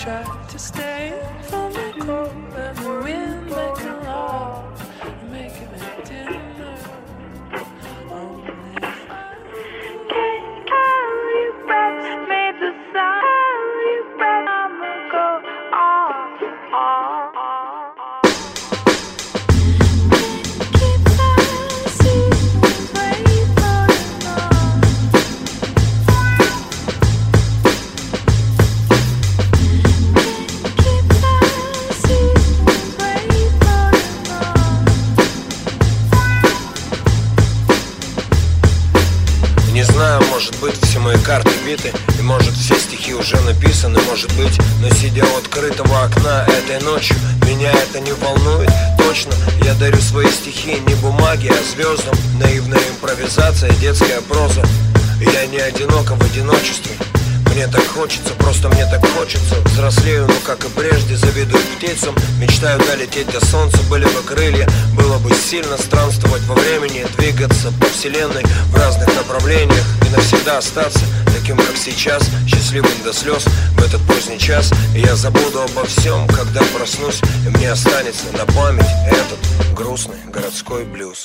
try to stay from the cold and the wind making love and making it dinner. Only can't call you back, made the sound you back. I'ma go on. Keep passing, wait for love. Keep passing, wait for love. Не знаю, может быть, все мои карты биты, и может все стихи уже написаны, может быть. Но сидя у открытого окна этой ночью, меня это не волнует. Точно, я дарю свои стихи не бумаге, а звездам. Наивная импровизация, детская проза. Я не одиноко в одиночестве. Мне так хочется, просто мне так хочется. Взрослею, но как и прежде, завидую птицам. Мечтаю долететь до солнца, были бы крылья. Было бы сильно странствовать во времени, двигаться по вселенной в разных направлениях и навсегда остаться таким, как сейчас, счастливым до слез в этот поздний час. И я забуду обо всем, когда проснусь, и мне останется на память этот грустный городской блюз.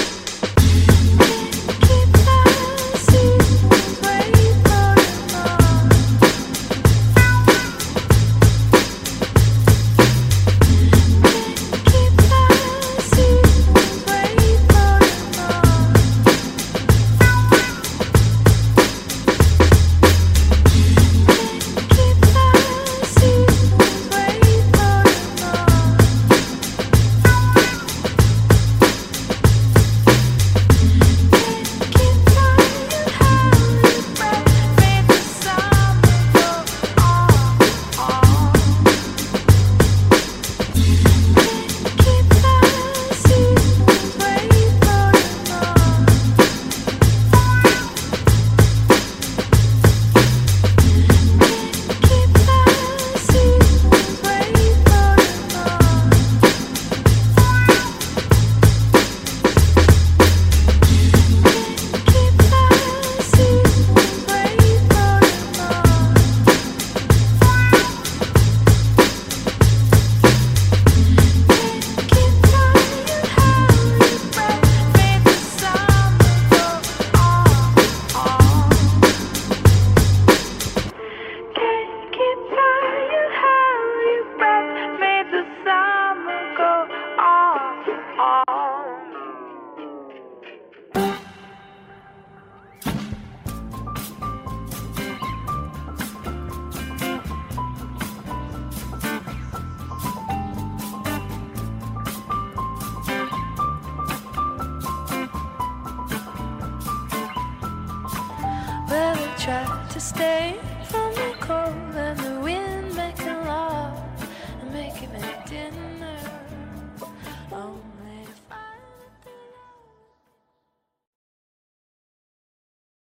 Well, we tried to stay from the cold and the wind making love and making it dinner.